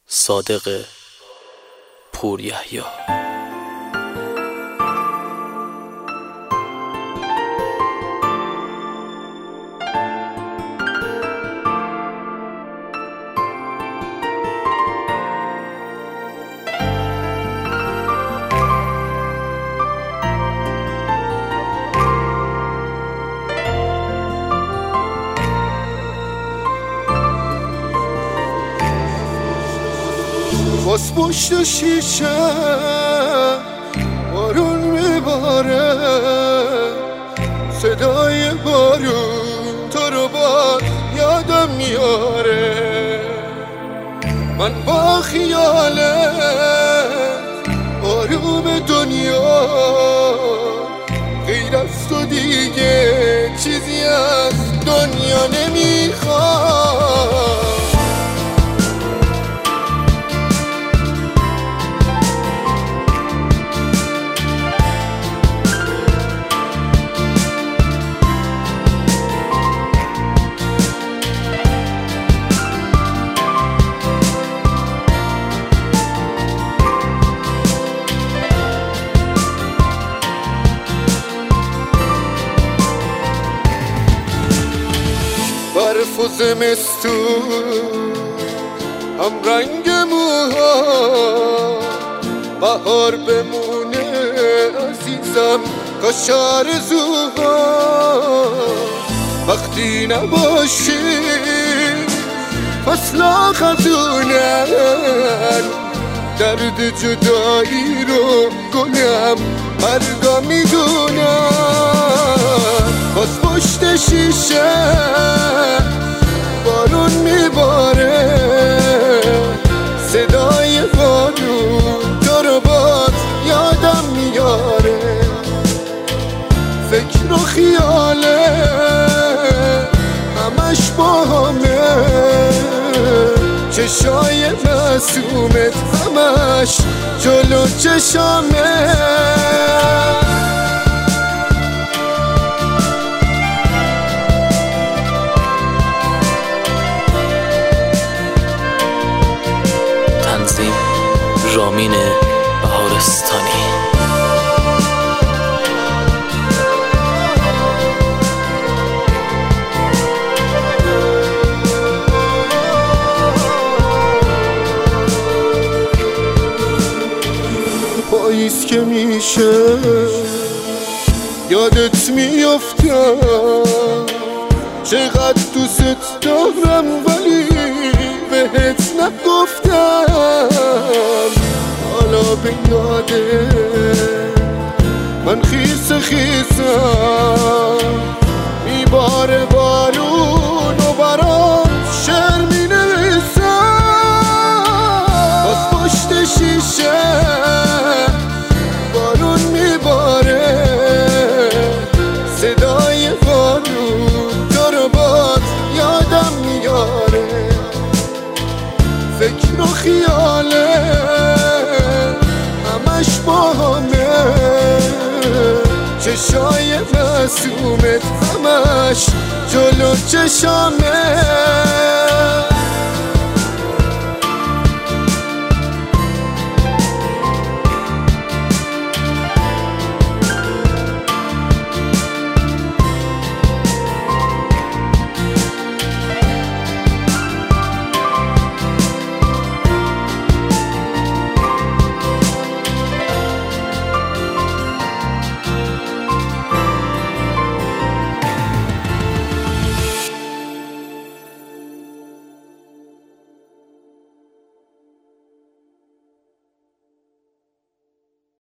صادق پوریحیی. باز پشت شیشه بارون میباره، صدای بارون تو رو باز یادم میاره. من با خیالت آروم دنیا، غیر از تو دیگه چیزی از دنیا نمیخوام. برف و زمستون هم رنگ موها، بهار بمونه عزیزم کاش آرزوها. وقتی نباشی فصلا خزونن، درد جدایی رو گلم برگا میدونم. باز پشت شیشه بارون میباره، صدای بارون تو رو باز یادم میاره. فکر و خیاله همش با همه، چشای معصومت همش جلو چشامه. تنظیم رامین بهارستانی. پاییز که میشه یادت میافتم، چقدر دوست دارم ولی بهت نگفتم. حالا به یاده من خیس خیسم، میباره بارون و برام شعر مینویسم. باز پشت شیشه بارون میباره، صدای بارون تو رو باز یادم میاره. فکر و خیاله همش با همه، چشای معصومت همش جلو چشامه.